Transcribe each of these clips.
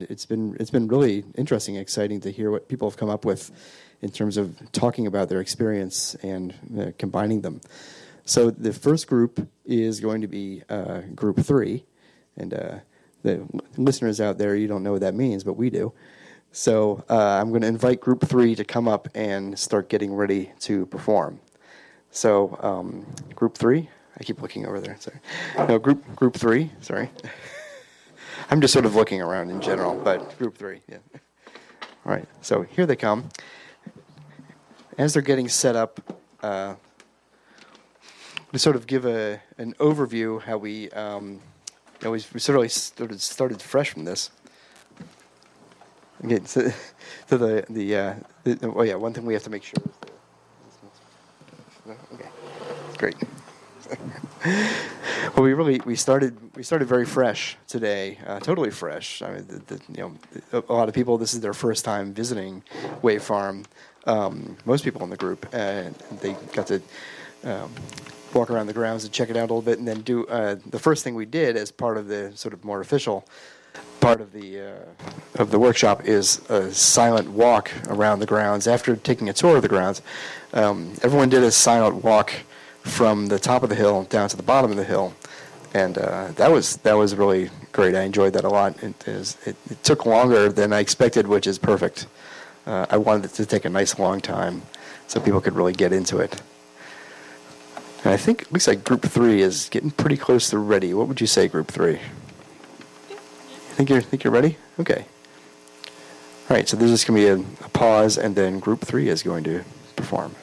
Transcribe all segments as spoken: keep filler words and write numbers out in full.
It's been it's been really interesting and exciting to hear what people have come up with in terms of talking about their experience and uh, combining them. So the first group is going to be uh, group three, and uh, the listeners out there, you don't know what that means, but we do. So uh, I'm going to invite group three to come up and start getting ready to perform. So um, group three, I keep looking over there. Sorry, no group group three. Sorry. I'm just sort of looking around in general, but group three, yeah. All right, so here they come. As they're getting set up, uh, to sort of give a an overview how we, um, you know, we sort of started, started fresh from this. Okay, so, so the the, uh, the oh yeah, one thing we have to make sure. Is the, okay, great. Well, we really we started we started very fresh today, uh, totally fresh. I mean, the, the, you know, a lot of people, this is their first time visiting Wave Farm. Um, most people in the group, and they got to um, walk around the grounds and check it out a little bit, and then do uh, the first thing we did as part of the sort of more official part of the uh, of the workshop is a silent walk around the grounds. After taking a tour of the grounds, um, everyone did a silent walk from the top of the hill down to the bottom of the hill, and uh, that was that was really great. I enjoyed that a lot. It, is, it, it took longer than I expected, which is perfect. Uh, I wanted it to take a nice long time so people could really get into it. And I think it looks like group three is getting pretty close to ready. What would you say, group three? Think you're think you're ready? Okay. All right. So there's just going to be a, a pause, and then group three is going to perform.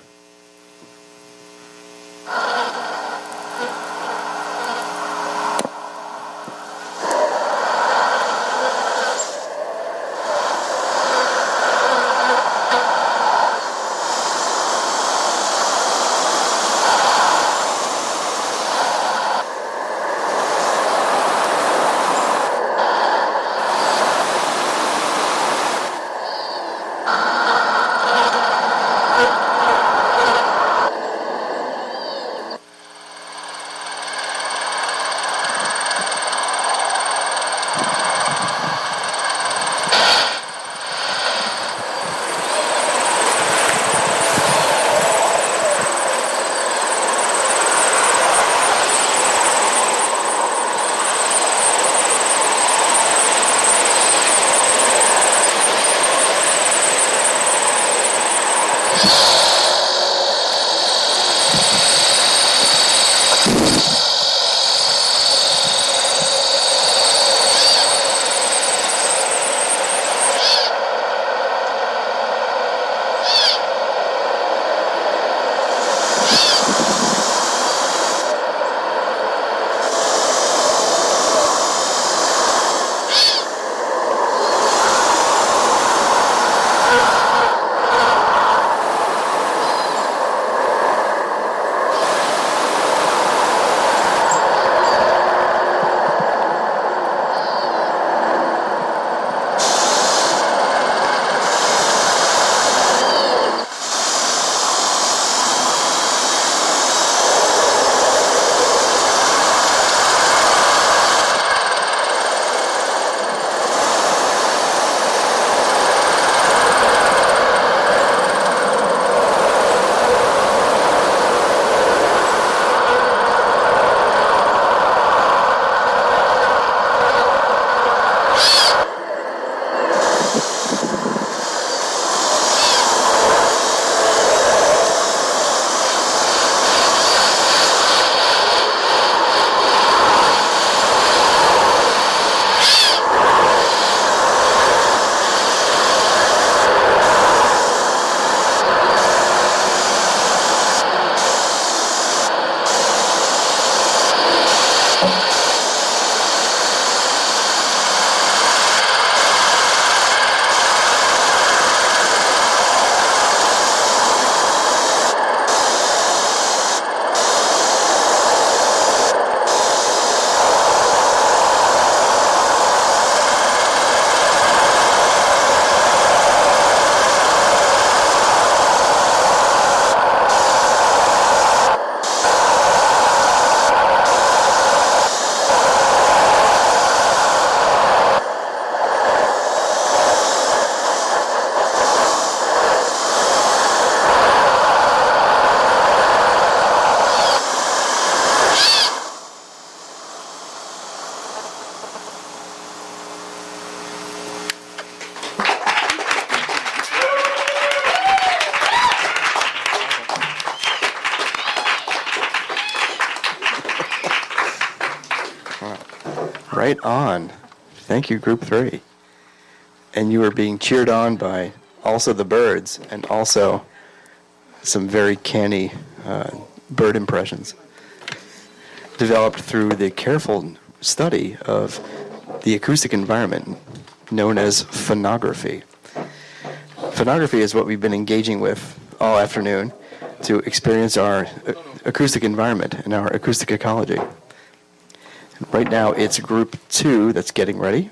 Right on. Thank you, Group Three. And you were being cheered on by also the birds and also some very canny uh, bird impressions developed through the careful study of the acoustic environment known as phonography. Phonography is what we've been engaging with all afternoon to experience our uh, acoustic environment and our acoustic ecology. Right now it's Group Two that's getting ready.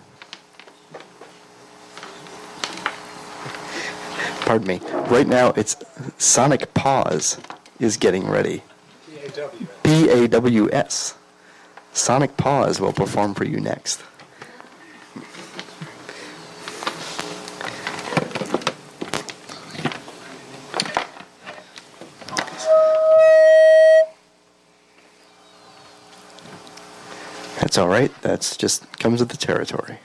Pardon me. Right now it's Sonic Pause is getting ready. P A W S. P A W S. Sonic Pause will perform for you next. That's all right. That's just comes with the territory.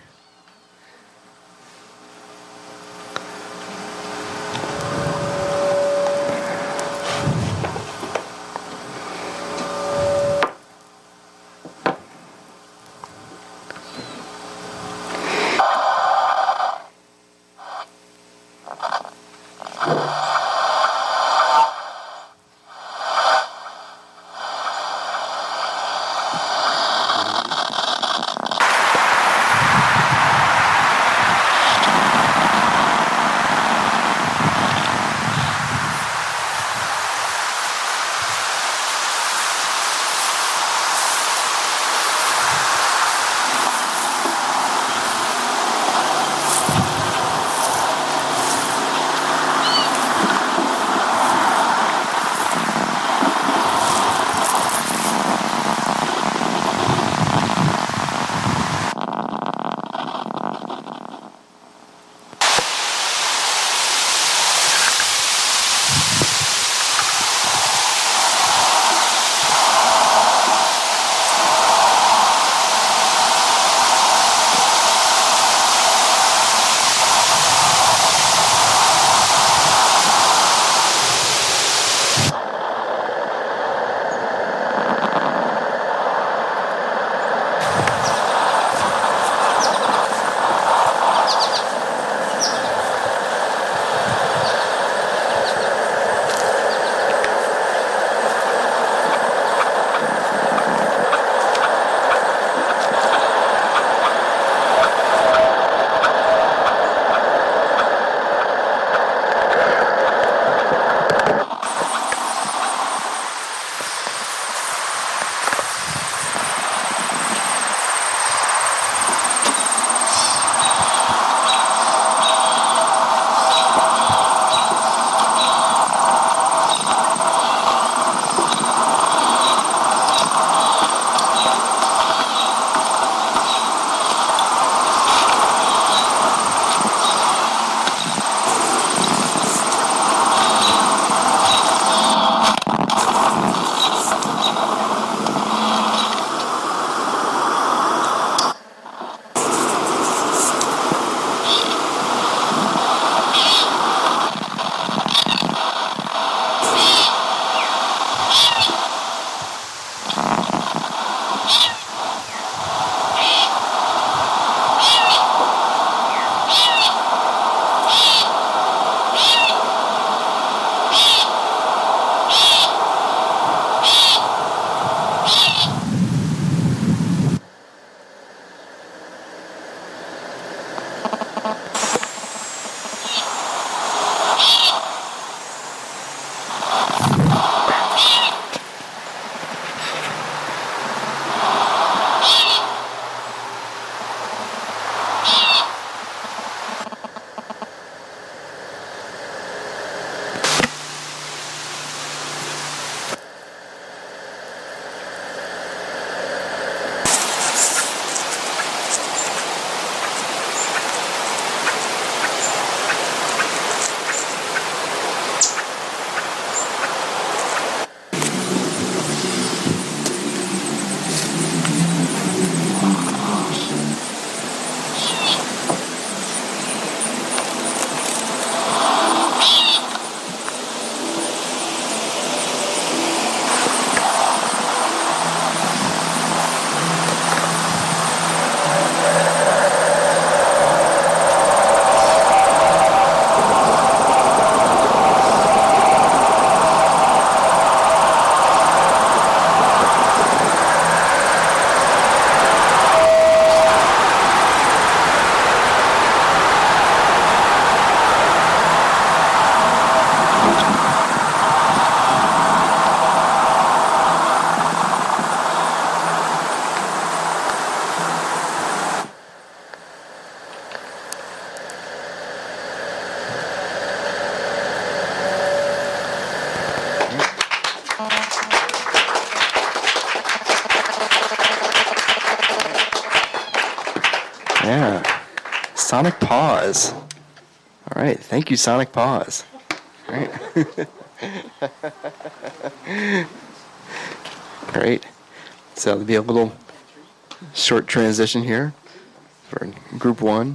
Sonic Pause. All right, thank you, Sonic Pause. All right. Great. So there'll be a little short transition here for group one.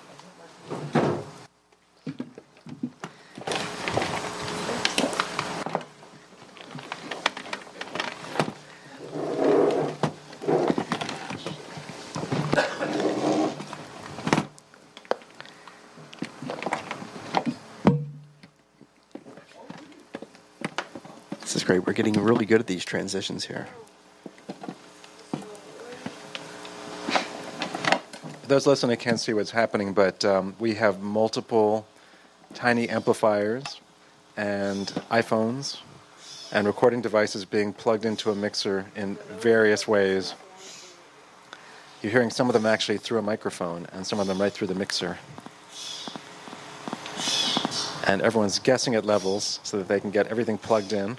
This is great. We're getting really good at these transitions here. For those listening can't see what's happening, but um, we have multiple tiny amplifiers and iPhones and recording devices being plugged into a mixer in various ways. You're hearing some of them actually through a microphone and some of them right through the mixer. And everyone's guessing at levels so that they can get everything plugged in.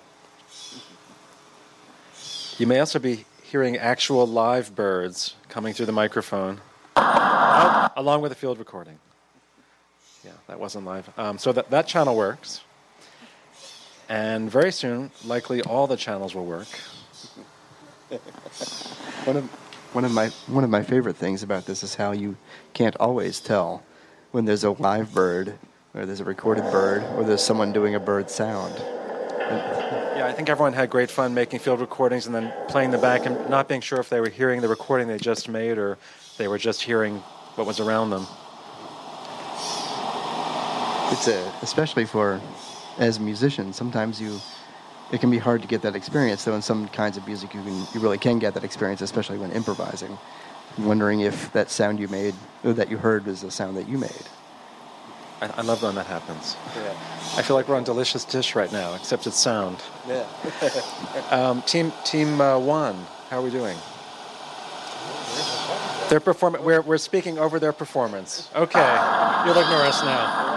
You may also be hearing actual live birds coming through the microphone, oh, along with a field recording. Yeah, that wasn't live. Um, so that, that channel works. And very soon, likely all the channels will work. One of one of my one of my favorite things about this is how you can't always tell when there's a live bird, or there's a recorded bird, or there's someone doing a bird sound. Yeah, I think everyone had great fun making field recordings and then playing them back and not being sure if they were hearing the recording they just made or they were just hearing what was around them. It's a, especially for, as musicians, sometimes you, it can be hard to get that experience. Though in some kinds of music, you can, you really can get that experience, especially when improvising. I'm wondering if that sound you made, or that you heard, was a sound that you made. I, I love when that happens. Yeah. I feel like we're on Delicious Dish right now, except it's sound. Yeah. um, team Team uh, One, how are we doing? Their perform- we're, we're speaking over their performance. Okay, you'll ignore us now.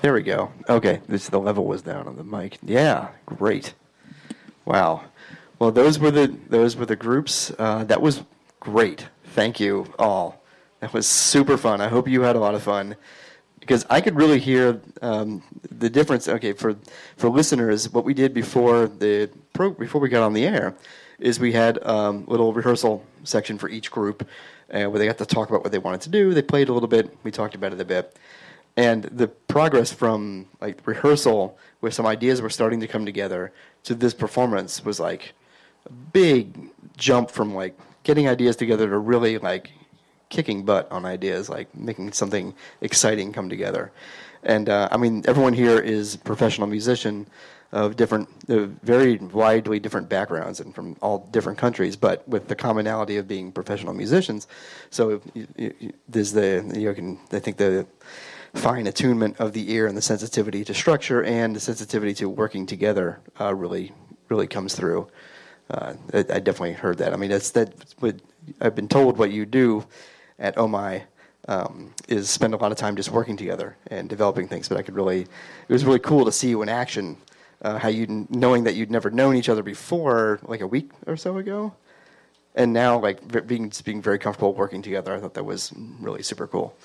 There we go. Okay, this the level was down on the mic. Yeah, great. Wow. Well, those were the those were the groups. Uh, that was great. Thank you all. That was super fun. I hope you had a lot of fun, because I could really hear um, the difference. Okay, for for listeners, what we did before the pro, before we got on the air is we had a um, little rehearsal section for each group, uh, where they got to talk about what they wanted to do. They played a little bit. We talked about it a bit. And the progress from like rehearsal, where some ideas were starting to come together, to this performance was like a big jump from like getting ideas together to really like kicking butt on ideas, like making something exciting come together. And uh, I mean, everyone here is a professional musician of different, uh, very widely different backgrounds and from all different countries, but with the commonality of being professional musicians. So you, you, there's the, you can, I think the fine attunement of the ear and the sensitivity to structure and the sensitivity to working together uh, really, really comes through. Uh, I, I definitely heard that. I mean, that's that. What I've been told what you do at Oh My um, is spend a lot of time just working together and developing things. But I could really, it was really cool to see you in action. Uh, how you knowing that you'd never known each other before, like a week or so ago, and now like being being very comfortable working together. I thought that was really super cool.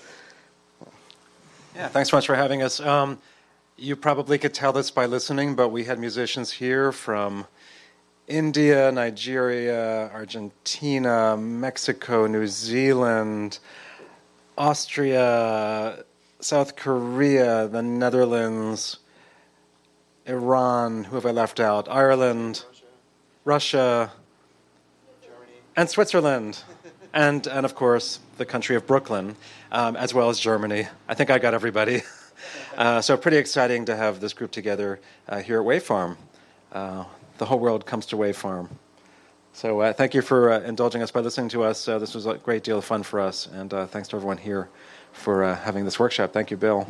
Yeah, thanks so much for having us. Um, you probably could tell this by listening, but we had musicians here from India, Nigeria, Argentina, Mexico, New Zealand, Austria, South Korea, the Netherlands, Iran, who have I left out? Ireland, Russia, Russia Germany, and Switzerland. And, and of course, the country of Brooklyn, um, as well as Germany. I think I got everybody. Uh, so pretty exciting to have this group together uh, here at Wave Farm. Uh, the whole world comes to Wave Farm. So uh, thank you for uh, indulging us by listening to us. Uh, this was a great deal of fun for us. And uh, thanks to everyone here for uh, having this workshop. Thank you, Bill.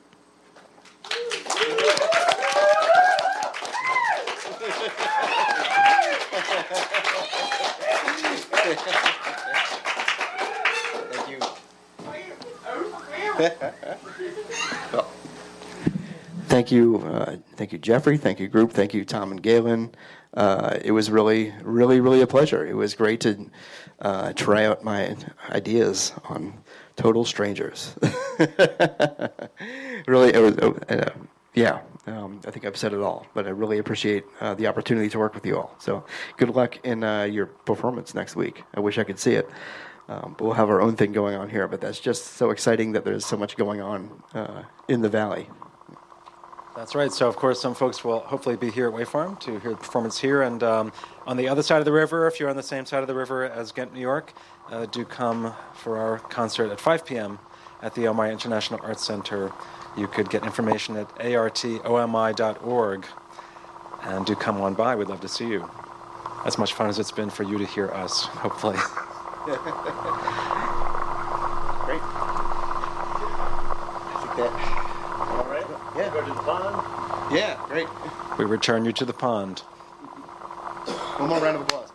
Well, thank you, uh, thank you, Jeffrey. Thank you, group. Thank you, Tom and Galen. Uh, it was really, really, really a pleasure. It was great to uh, try out my ideas on total strangers. Really, it was, uh, yeah. Um, I think I've said it all, but I really appreciate uh, the opportunity to work with you all. So, good luck in uh, your performance next week. I wish I could see it. Um, but we'll have our own thing going on here, but that's just so exciting that there's so much going on uh, in the Valley. That's right. So, of course, some folks will hopefully be here at Wave Farm to hear the performance here. And um, on the other side of the river, if you're on the same side of the river as Ghent, New York, uh, do come for our concert at five p.m. at the Omi International Arts Center. You could get information at artomi dot org. And do come on by. We'd love to see you. As much fun as it's been for you to hear us, hopefully. Great. I think that. All right. Yeah. Go to the pond. Yeah. Great. We return you to the pond. One more round of applause.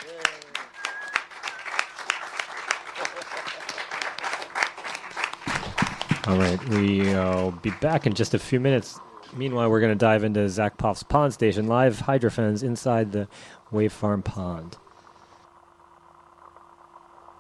All right. We'll be back in just a few minutes. Meanwhile, we're going to dive into Zach Poff's Pond Station, live hydrophones inside the Wave Farm Pond.